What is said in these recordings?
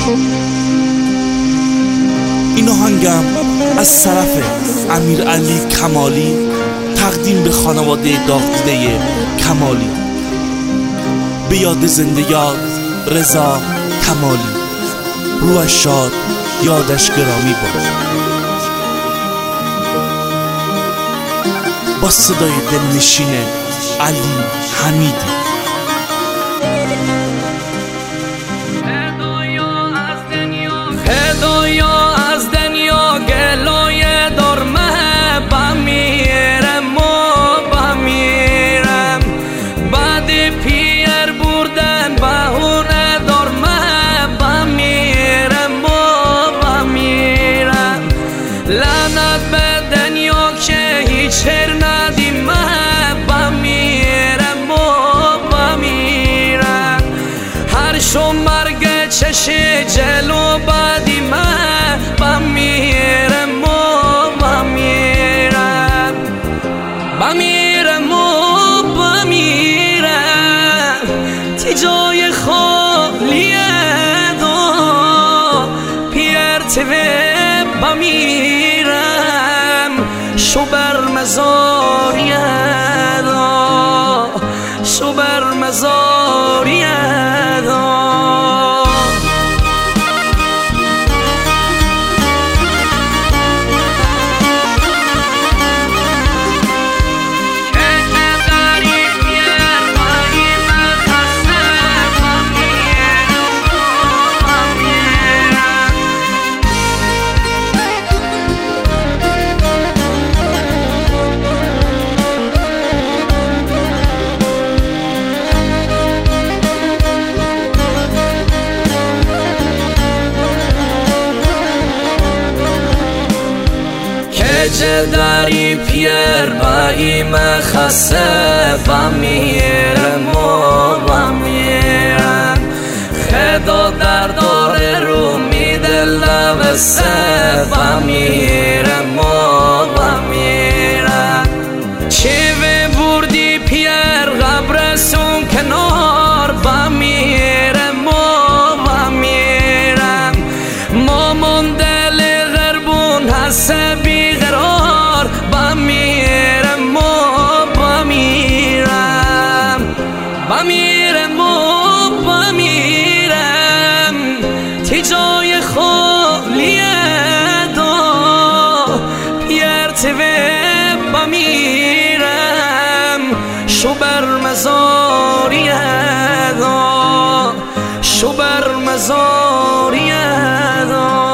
این آهنگم از طرف امیرعلی کمالی تقدیم به خانواده داغ‌دیده کمالی، به یاد زنده یاد رضا کمالی. روحش شاد، یادش گرامی باد. با صدای دلنشین علی حمیدی. هدایا از دنیا گلایه دارمه بمیرم و بمیرم، بعد پیر بردن بهونه دارمه بمیرم و بمیرم. لعنت به دنیا که هیچ ندیمه بمیرم و بمیرم. هر شو مرگ چش جلو بعدی من بمیرم و بمیرم، بمیرم و بمیرم. تی جای خالیه دا پیرتوه بمیرم، شو بر مزاریه دا، شو بر مزاریه دا. داری پیر بایم خسته بمیرم و بمیرم. خدا در داره رو میدل لبسه بمیرم و بمیرم. چه بردی پیر قبرسون کنار بمیرم و بمیرم. مامان دل غربون هسته بیقرار بمیرم و بمیرم، بمیرم و بمیرم. تی جای خالیه دا پیرتوه بمیرم، شو بر مزاریه دا، شو بر مزاریه دا.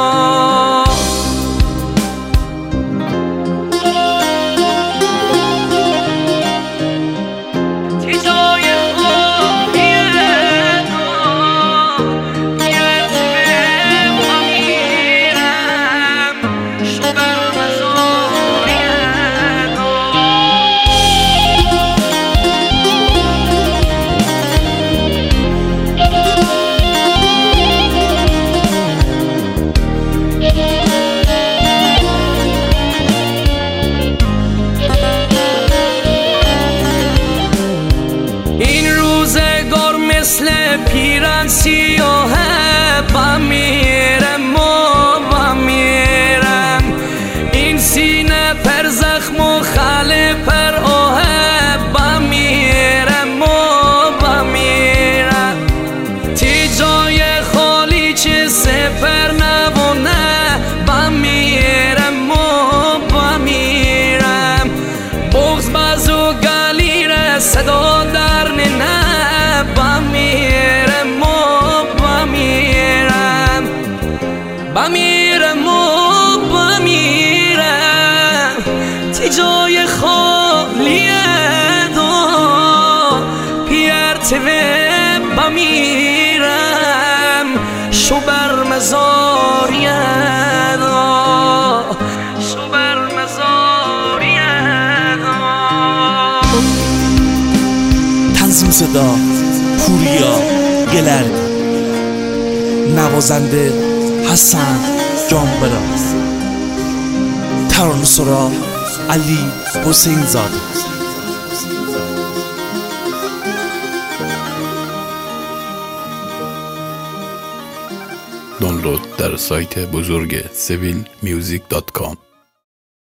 مثل پیرن سیاهه بمیرم و بمیرم. این سینه پر زخم و خاله پر آهه بمیرم و بمیرم. تی جای خالی چه سپر نبونه بمیرم و بمیرم. بغض بازو گلی را صدا در نه بمیرم و بمیرم، بمیرم و بمیرم. تی جای خالیه دا پیرتوه بمیرم، شو بر مزاریه دا، شو بر مزاریه دا. تنظیم صدا پوریا گلردی، نوازنده حسن جانبراز، ترانه سرا علی حسین زاده. دانلود در سایت بزرگ civilmusic.com.